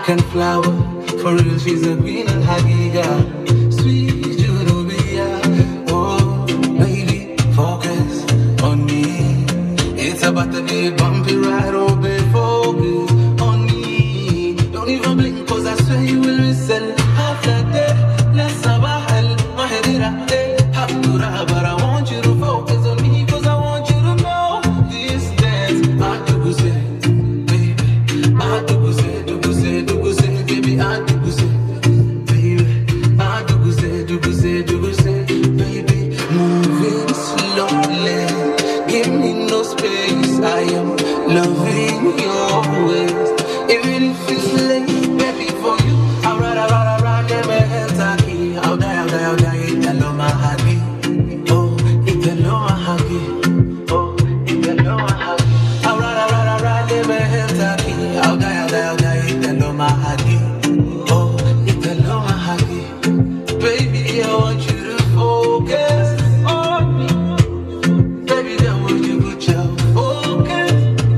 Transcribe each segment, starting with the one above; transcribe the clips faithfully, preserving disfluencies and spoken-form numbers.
African flower, for real she's a queen and Hagiga. Sweet Junubia, oh baby, focus on me. It's about to be a bumpy ride, oh baby, focus on me. Don't even blink, cause I swear you will whistle. Half that day, let's sabah al mahedira, eh, haptura, but I want you to focus on me, cause I want you to know this dance. I do say, baby, I do say, do say, do say, baby, I do say, baby, I do say, do say, do say, baby, moving slowly, give me no space. I am loving your ways, even if it's late, baby, for you. I'll ride, I'll ride, I'll ride, get my hands out here. I'll die, I'll die, I'll die, italo mahagi. Oh, italo mahagi. Oh, italo mahagi. I'll ride, I'll ride, I'll ride, get my hands out here. I'll die, I'll die, I'll die, italo mahagi. Oh, italo mahagi. Baby, I want you to focus on me. Baby, I want you to put your focus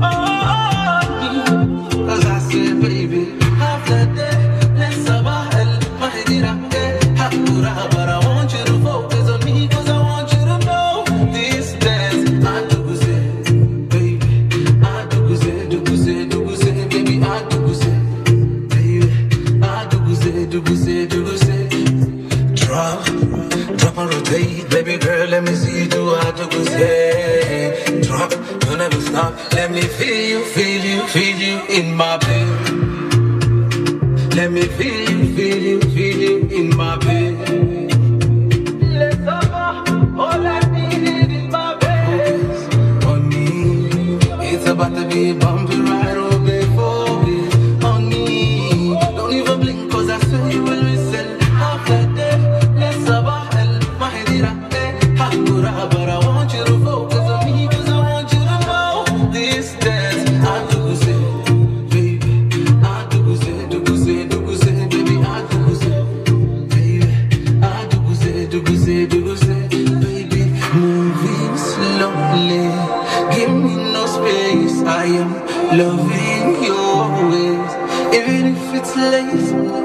on me. Cause I said, baby, after that, let's sabah al mahedira, eh, hapura, but I want you to focus on me, cause I want you to know this dance. I do say, baby, I do say, do say, do say, baby, I do say, baby, I do say, do say, do say. Drop, drop and rotate, baby girl, let me see you do I do say. Drop, don't ever stop, let me feel you, feel you, feel you in my bed. Let me feel you, feel you, feel you in my bed. Let's over, all I need is in my bed. Focus on me, it's about to be a bumpy ride, oh baby, focus on me. Don't even blink, cause I swear you will whistle. Half that day, let's sabah al mahedira, eh, hapura, but I want you to focus on me, cause I want you to know this dance. I do say, baby, I do say, do say, do say, baby, I do say, baby, I do say, do say, do say, baby, moving slowly, give me no space. I am loving your ways, even if it's late.